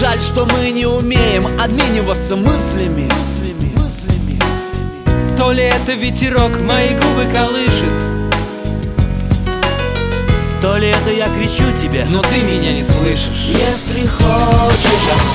Жаль, что мы не умеем обмениваться мыслями. То ли это ветерок мои губы колышет, то ли это я кричу тебе, но ты меня не слышишь. Если хочешь